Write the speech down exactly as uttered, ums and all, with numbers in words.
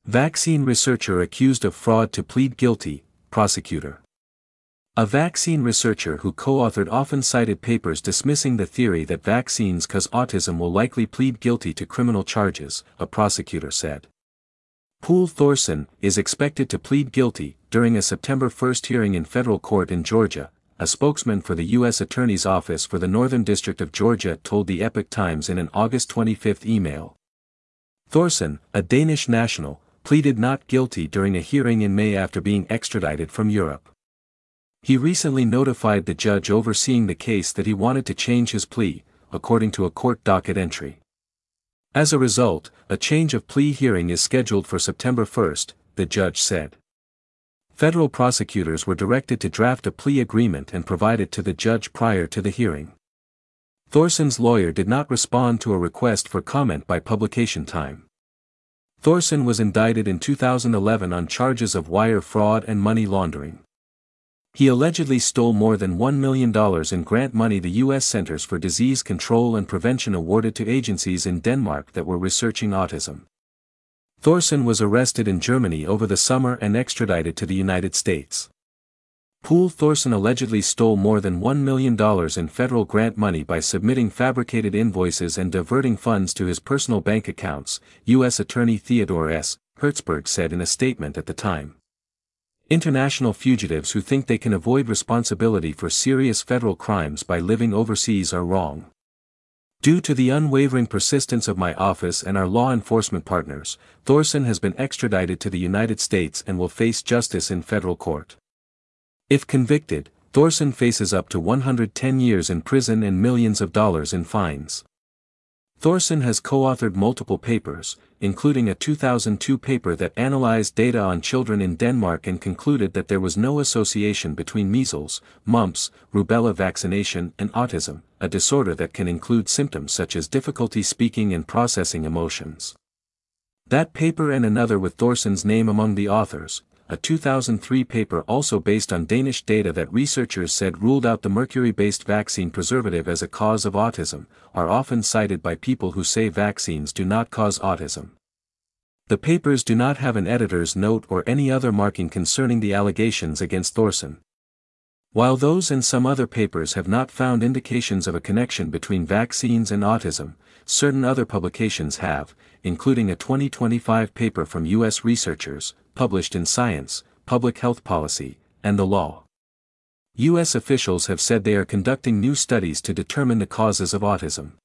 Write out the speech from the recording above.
Vaccine researcher accused of fraud to plead guilty, prosecutor. A vaccine researcher who co-authored often cited papers dismissing the theory that vaccines cause autism will likely plead guilty to criminal charges, a prosecutor said. Poul Thorsen is expected to plead guilty during a September first hearing in federal court in Georgia, a spokesman for the U S Attorney's Office for the Northern District of Georgia told the Epoch Times in an August twenty-fifth email. Thorsen, a Danish national, pleaded not guilty during a hearing in May after being extradited from Europe. He recently notified the judge overseeing the case that he wanted to change his plea, according to a court docket entry. As a result, a change of plea hearing is scheduled for September first, the judge said. Federal prosecutors were directed to draft a plea agreement and provide it to the judge prior to the hearing. Thorsen's lawyer did not respond to a request for comment by publication time. Thorsen was indicted in two thousand eleven on charges of wire fraud and money laundering. He allegedly stole more than one million dollars in grant money the U S Centers for Disease Control and Prevention awarded to agencies in Denmark that were researching autism. Thorsen was arrested in Germany over the summer and extradited to the United States. Poul Thorsen allegedly stole more than one million dollars in federal grant money by submitting fabricated invoices and diverting funds to his personal bank accounts, U S Attorney Theodore S. Hertzberg said in a statement at the time. International fugitives who think they can avoid responsibility for serious federal crimes by living overseas are wrong. Due to the unwavering persistence of my office and our law enforcement partners, Thorsen has been extradited to the United States and will face justice in federal court. If convicted, Thorsen faces up to one hundred ten years in prison and millions of dollars in fines. Thorsen has co-authored multiple papers, including a two thousand two paper that analyzed data on children in Denmark and concluded that there was no association between measles, mumps, rubella vaccination and autism, a disorder that can include symptoms such as difficulty speaking and processing emotions. That paper and another with Thorsen's name among the authors, a two thousand three paper also based on Danish data that researchers said ruled out the mercury-based vaccine preservative as a cause of autism, are often cited by people who say vaccines do not cause autism. The papers do not have an editor's note or any other marking concerning the allegations against Thorsen. While those and some other papers have not found indications of a connection between vaccines and autism, certain other publications have, including a twenty twenty-five paper from U S researchers, published in Science, Public Health Policy, and the Law. U S officials have said they are conducting new studies to determine the causes of autism.